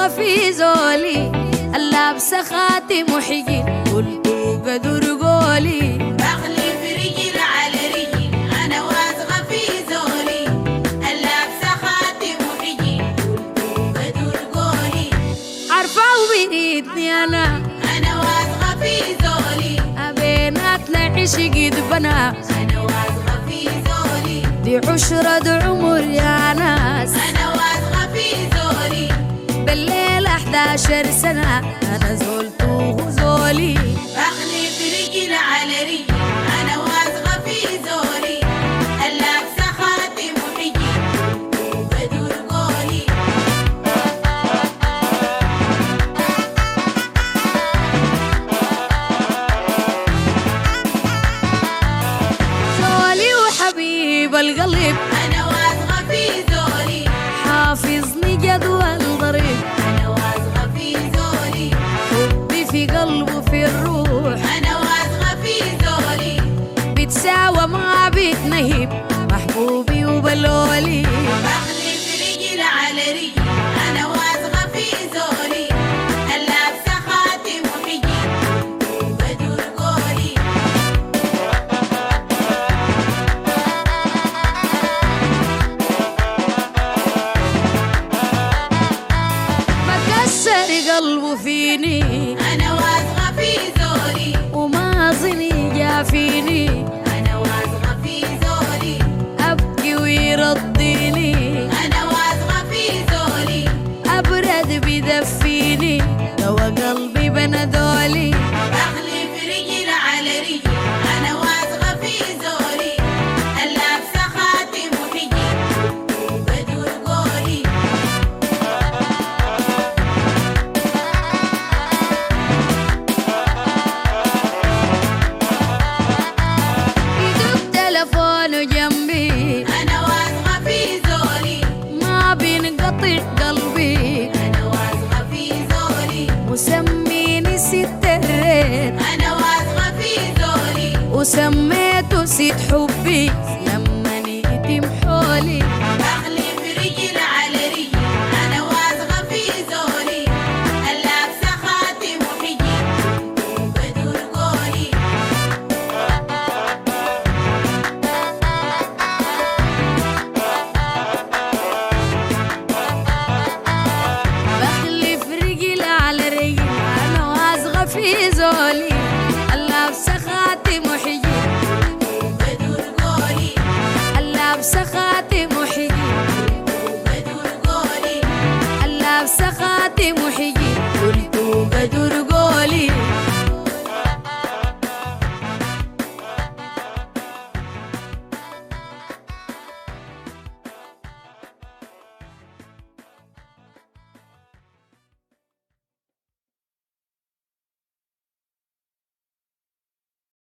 واثقة في زولي اللابسة خاتم وحجين قلت قدر قولي بخلف رجل على رجل أنا واثقة في زولي اللابسة خاتم وحجين قلت قدر قولي عارفة وبريدني أنا واثقة في زولي أبينات لعشق دبنا أنا واثقة في زولي دي عشرة عمر يا ناس أنا واثقة في زولي بالليل 11 سنة أنا زولته زولي بخلف رجل على رجل أنا واثقة في زولي اللابسة خاتم وحجين قدر قولي زولي وحبيب القلب أنا واثقة في زولي حافظني جدول ضريب أنا واثقة في زولي حبي في قلبه في الروح أنا واثقة في زولي بتساوى ما بتنهب محبوبي وبلولي بخلف رجل على رجل أنا واثقة في زولي اللابسة خاتم وحجين قدر قولي مكسر قلبه فيني أنا واثقة في زولي وما ظني جافيني أنا واثقة في زولي أبكي ويرضيني أنا واثقة في زولي أبرد بدفيني دوا قلبي بندولي بخلف رجل على رجل أنا واثقة في زولي اللابسة خاتم وحجين قدر قولي يدق تلفونه جنبي أنا واثقة في زولي ما بينقطع قلبي أنا واثقة في زولي وسميني ست الريت أنا واثقة في زولي وسميته ست حبي